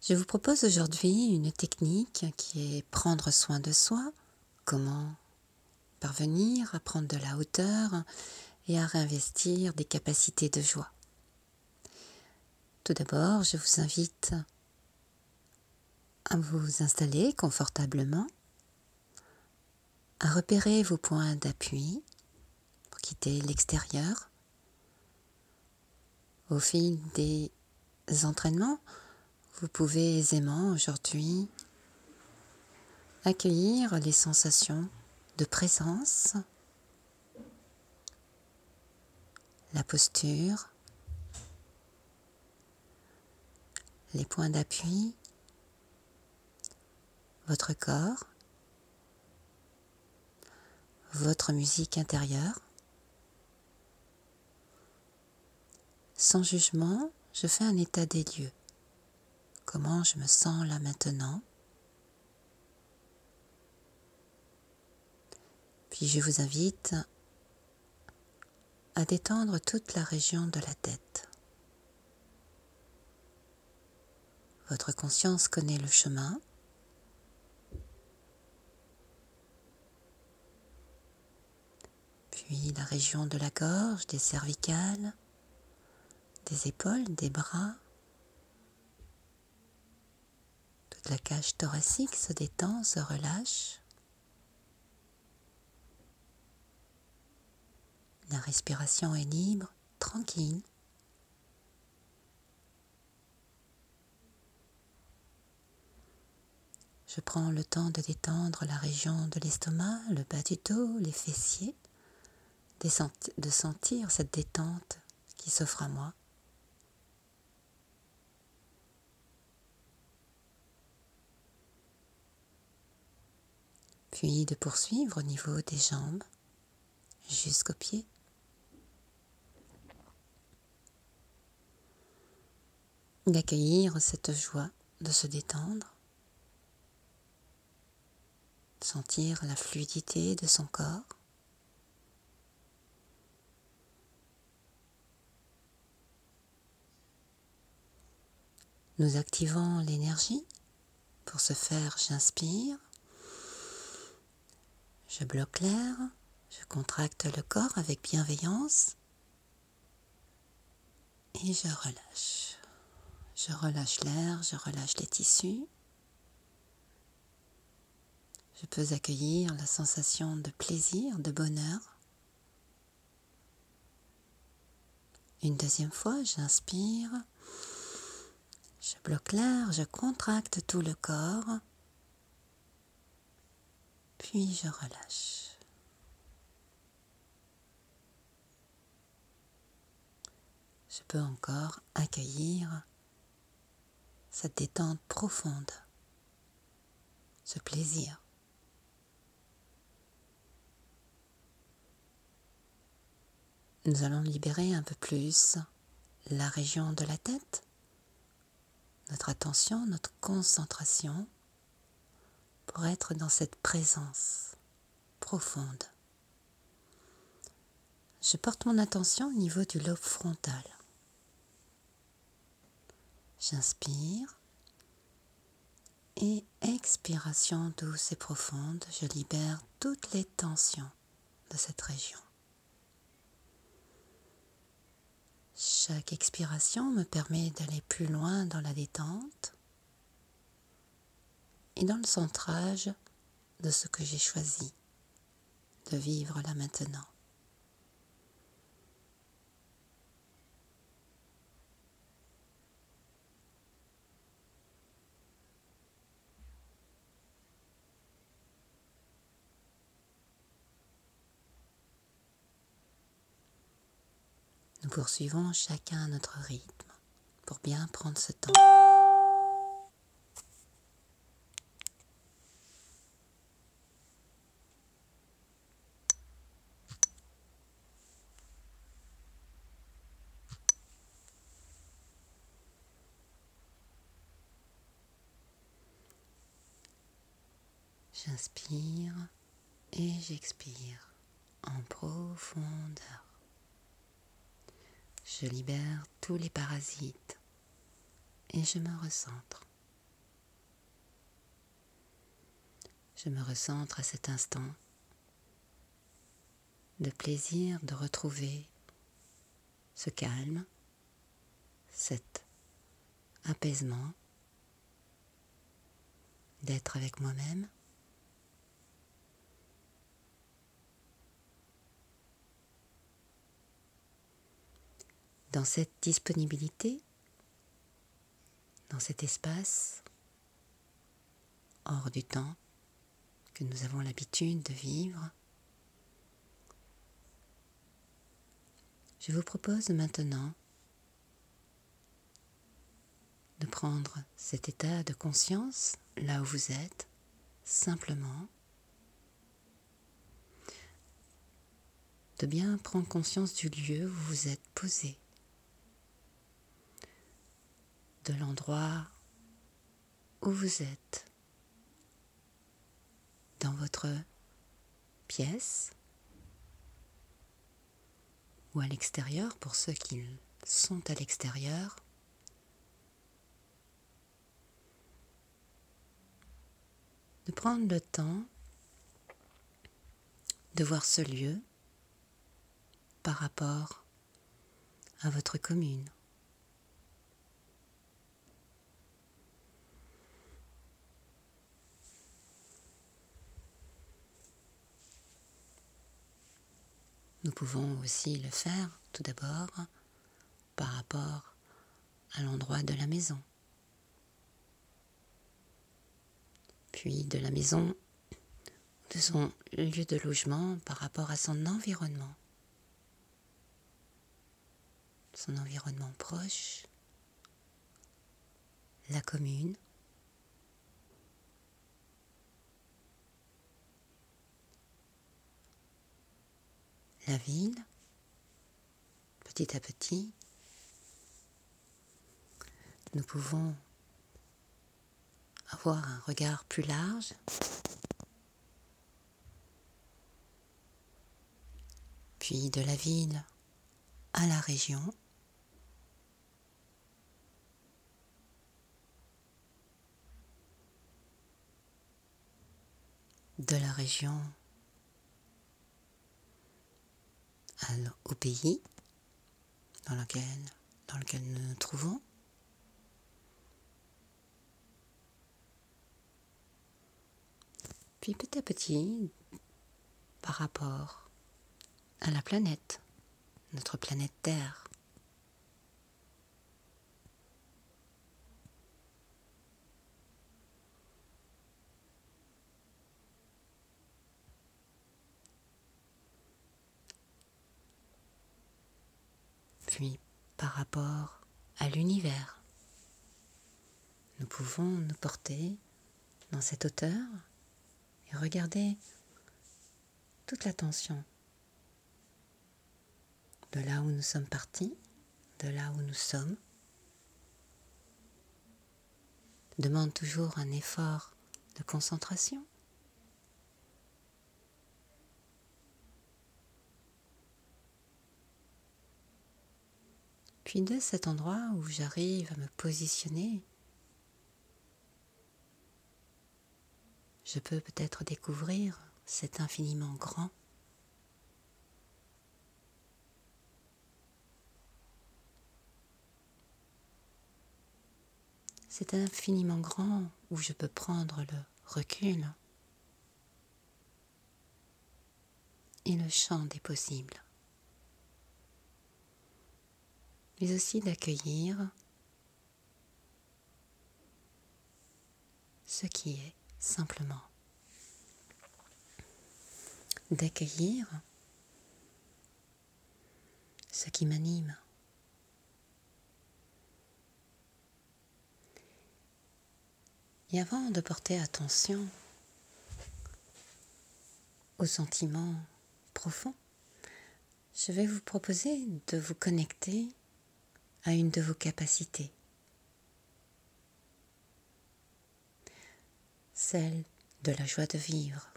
Je vous propose aujourd'hui une technique qui est prendre soin de soi, comment parvenir à prendre de la hauteur et à réinvestir des capacités de joie. Tout d'abord, je vous invite à vous installer confortablement, à repérer vos points d'appui pour quitter l'extérieur. Au fil des entraînements, vous pouvez aisément aujourd'hui accueillir les sensations de présence, la posture, les points d'appui, votre corps, votre musique intérieure. Sans jugement, je fais un état des lieux. Comment je me sens là maintenant? Puis je vous invite à détendre toute la région de la tête. Votre conscience connaît le chemin. Puis la région de la gorge, des cervicales, des épaules, des bras. Toute la cage thoracique se détend, se relâche. La respiration est libre, tranquille. Je prends le temps de détendre la région de l'estomac, le bas du dos, les fessiers, de sentir cette détente qui s'offre à moi. Puis de poursuivre au niveau des jambes jusqu'aux pieds. D'accueillir cette joie de se détendre, de sentir la fluidité de son corps. Nous activons l'énergie. Pour ce faire, j'inspire, je bloque l'air, je contracte le corps avec bienveillance et je relâche. Je relâche l'air, je relâche les tissus. Je peux accueillir la sensation de plaisir, de bonheur. Une deuxième fois, j'inspire, je bloque l'air, je contracte tout le corps, puis je relâche. Je peux encore accueillir cette détente profonde, ce plaisir. Nous allons libérer un peu plus la région de la tête, notre attention, notre concentration, pour être dans cette présence profonde. Je porte mon attention au niveau du lobe frontal. J'inspire et expiration douce et profonde, je libère toutes les tensions de cette région. Chaque expiration me permet d'aller plus loin dans la détente et dans le centrage de ce que j'ai choisi de vivre là maintenant. Nous poursuivons chacun à notre rythme pour bien prendre ce temps. J'inspire et j'expire en profondeur. Je libère tous les parasites et je me recentre. je me recentre à cet instant de plaisir de retrouver ce calme, cet apaisement, d'être avec moi-même. Dans cette disponibilité, dans cet espace, hors du temps que nous avons l'habitude de vivre, je vous propose maintenant de prendre cet état de conscience là où vous êtes, simplement, de bien prendre conscience du lieu où vous êtes posé, de l'endroit où vous êtes, dans votre pièce ou à l'extérieur pour ceux qui sont à l'extérieur. De prendre le temps de voir ce lieu par rapport à votre commune. Nous pouvons aussi le faire tout d'abord par rapport à l'endroit de la maison. Puis de la maison, de son lieu de logement par rapport à son environnement proche, la commune, la ville, petit à petit. Nous pouvons avoir un regard plus large, puis de la ville à la région, de la région au pays dans lequel nous nous trouvons, puis petit à petit par rapport à la planète, notre planète Terre. Puis par rapport à l'univers. Nous pouvons nous porter dans cette hauteur et regarder toute l'attention de là où nous sommes partis, de là où nous sommes. Demande toujours un effort de concentration. Puis de cet endroit où j'arrive à me positionner, je peux peut-être découvrir cet infiniment grand. C'est infiniment grand où je peux prendre le recul et le champ des possibles. Mais aussi d'accueillir ce qui est simplement. D'accueillir ce qui m'anime. Et avant de porter attention aux sentiments profonds, je vais vous proposer de vous connecter à une de vos capacités, celle de la joie de vivre.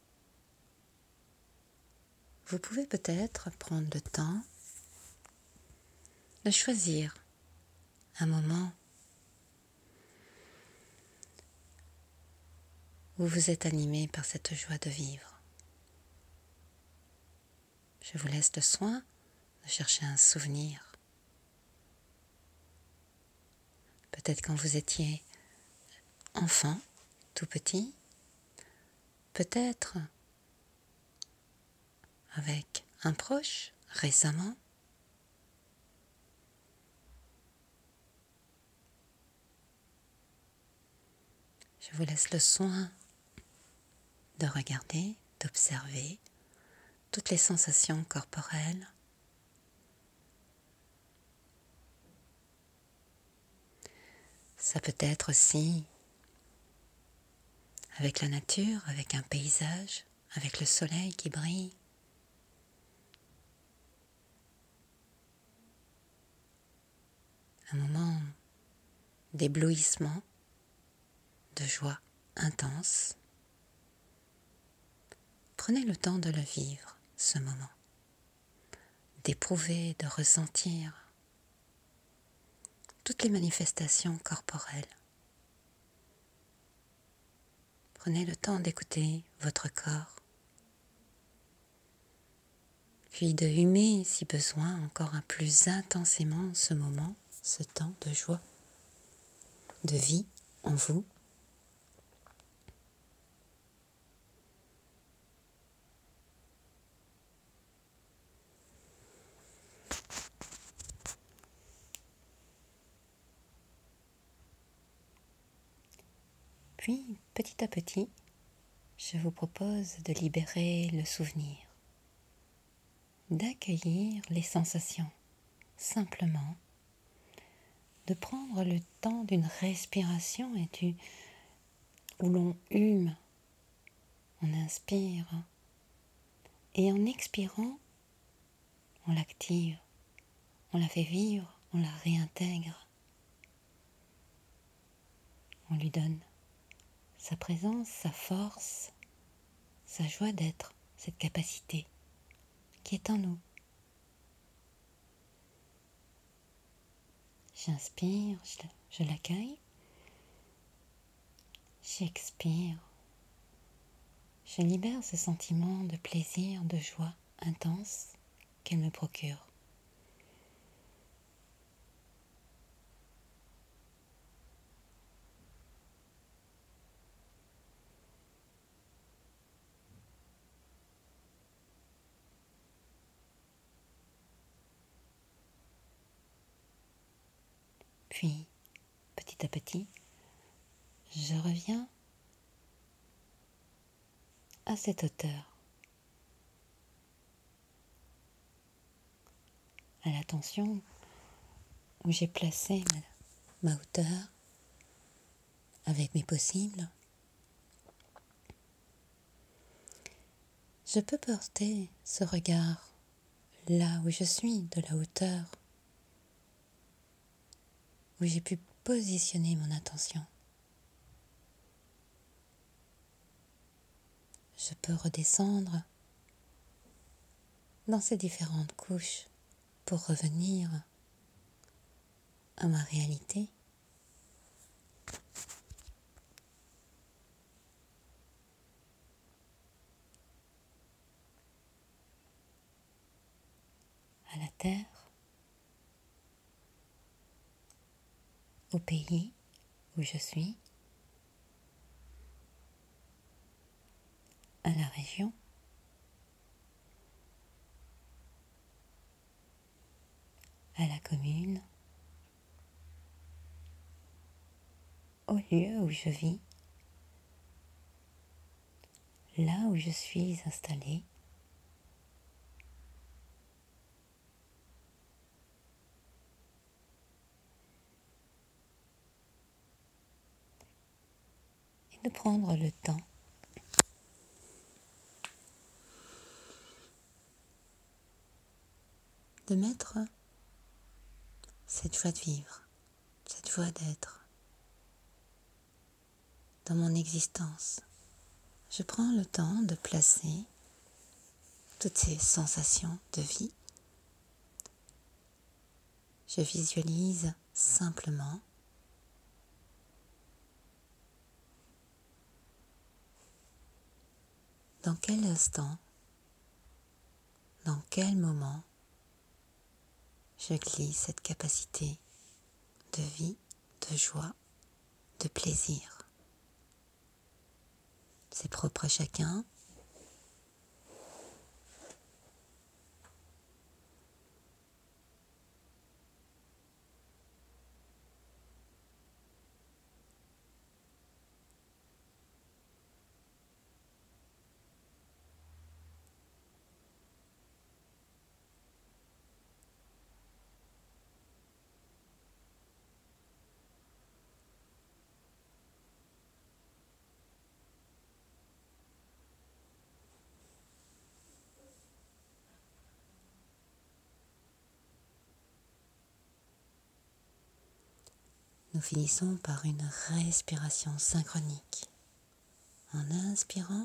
Vous pouvez peut-être prendre le temps de choisir un moment où vous êtes animé par cette joie de vivre. Je vous laisse le soin de chercher un souvenir. Peut-être quand vous étiez enfant, tout petit, peut-être avec un proche récemment. Je vous laisse le soin de regarder, d'observer toutes les sensations corporelles. Ça peut être aussi avec la nature, avec un paysage, avec le soleil qui brille. Un moment d'éblouissement, de joie intense. Prenez le temps de le vivre, ce moment, d'éprouver, de ressentir toutes les manifestations corporelles. Prenez le temps d'écouter votre corps, puis de humer, si besoin, encore un plus intensément ce moment, ce temps de joie, de vie en vous. Puis, petit à petit, je vous propose de libérer le souvenir, d'accueillir les sensations, simplement, de prendre le temps d'une respiration où l'on hume, on inspire, et en expirant, on l'active, on la fait vivre, on la réintègre, on lui donne sa présence, sa force, sa joie d'être, cette capacité qui est en nous. J'inspire, je l'accueille. J'expire. Je libère ce sentiment de plaisir, de joie intense qu'elle me procure. Puis, petit à petit, je reviens à cette hauteur, à l'attention où j'ai placé ma hauteur avec mes possibles. Je peux porter ce regard là où je suis, de la hauteur, où j'ai pu positionner mon attention. Je peux redescendre dans ces différentes couches pour revenir à ma réalité. À la terre, au pays où je suis, à la région, à la commune, au lieu où je vis, là où je suis installée. Et de prendre le temps de mettre cette joie de vivre, cette joie d'être dans mon existence. Je prends le temps de placer toutes ces sensations de vie. Je visualise simplement dans quel instant, dans quel moment je glisse cette capacité de vie, de joie, de plaisir. C'est propre à chacun. Nous finissons par une respiration synchronique. En inspirant,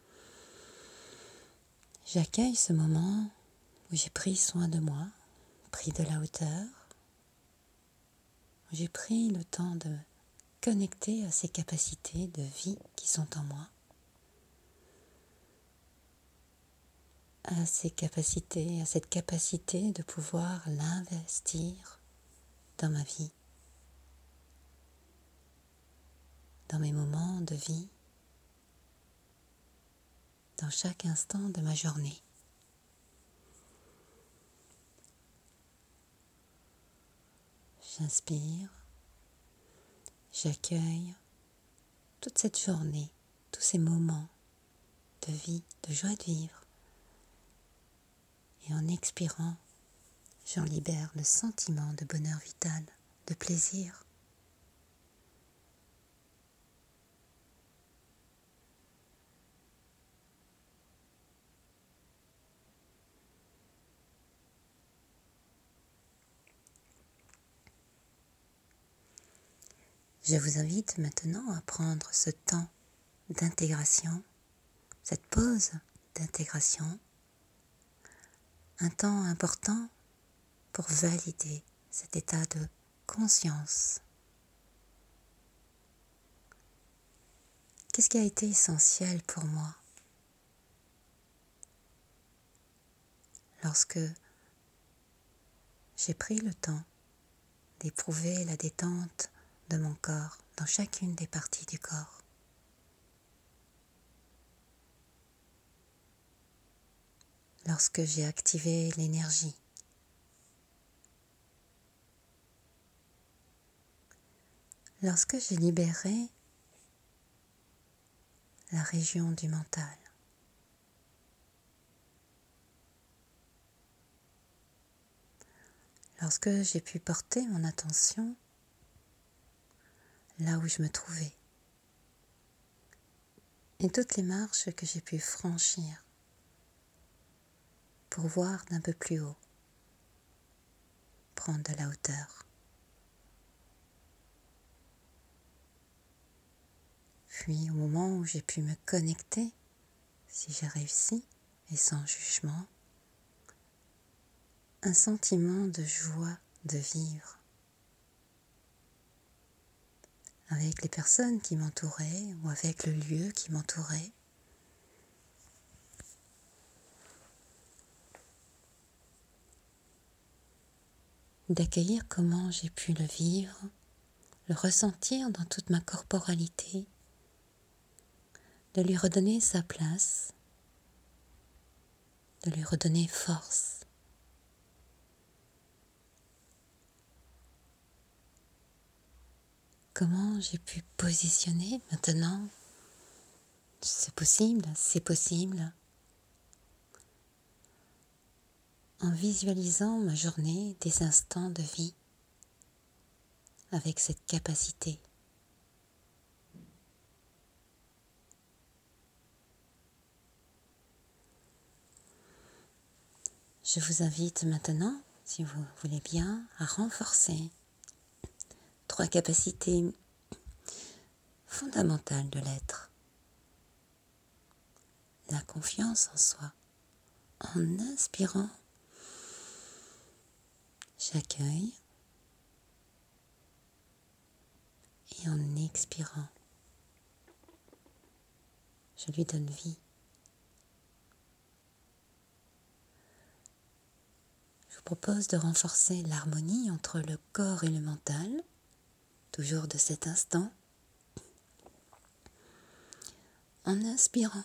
j'accueille ce moment où j'ai pris soin de moi, pris de la hauteur, où j'ai pris le temps de me connecter à ces capacités de vie qui sont en moi, à ces capacités, à cette capacité de pouvoir l'investir dans ma vie, dans mes moments de vie, dans chaque instant de ma journée. J'inspire, j'accueille toute cette journée, tous ces moments de vie, de joie de vivre. Et en expirant, j'en libère le sentiment de bonheur vital, de plaisir. Je vous invite maintenant à prendre ce temps d'intégration, cette pause d'intégration, un temps important pour valider cet état de conscience. Qu'est-ce qui a été essentiel pour moi lorsque j'ai pris le temps d'éprouver la détente de mon corps dans chacune des parties du corps? Lorsque j'ai activé l'énergie, lorsque j'ai libéré la région du mental, lorsque j'ai pu porter mon attention là où je me trouvais et toutes les marches que j'ai pu franchir pour voir d'un peu plus haut, prendre de la hauteur. Puis au moment où j'ai pu me connecter, si j'ai réussi et sans jugement, un sentiment de joie de vivre avec les personnes qui m'entouraient ou avec le lieu qui m'entourait. D'accueillir comment j'ai pu le vivre, le ressentir dans toute ma corporalité, de lui redonner sa place, de lui redonner force. Comment j'ai pu positionner maintenant, c'est possible, en visualisant ma journée des instants de vie avec cette capacité. Je vous invite maintenant, si vous voulez bien, à renforcer 3 capacités fondamentales de l'être. La confiance en soi. En inspirant, j'accueille et en expirant, je lui donne vie. propose de renforcer l'harmonie entre le corps et le mental, toujours de cet instant, en inspirant.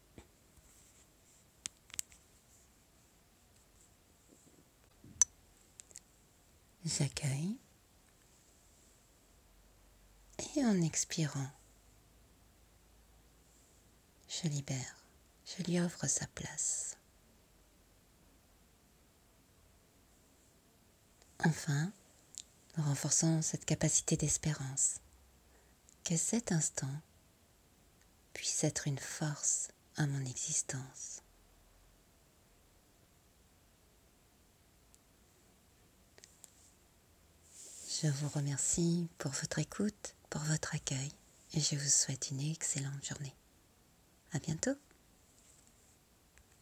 J'accueille et en expirant, je libère, je lui offre sa place. Enfin, nous renforçons cette capacité d'espérance, que cet instant puisse être une force à mon existence. Je vous remercie pour votre écoute, pour votre accueil et je vous souhaite une excellente journée. À bientôt.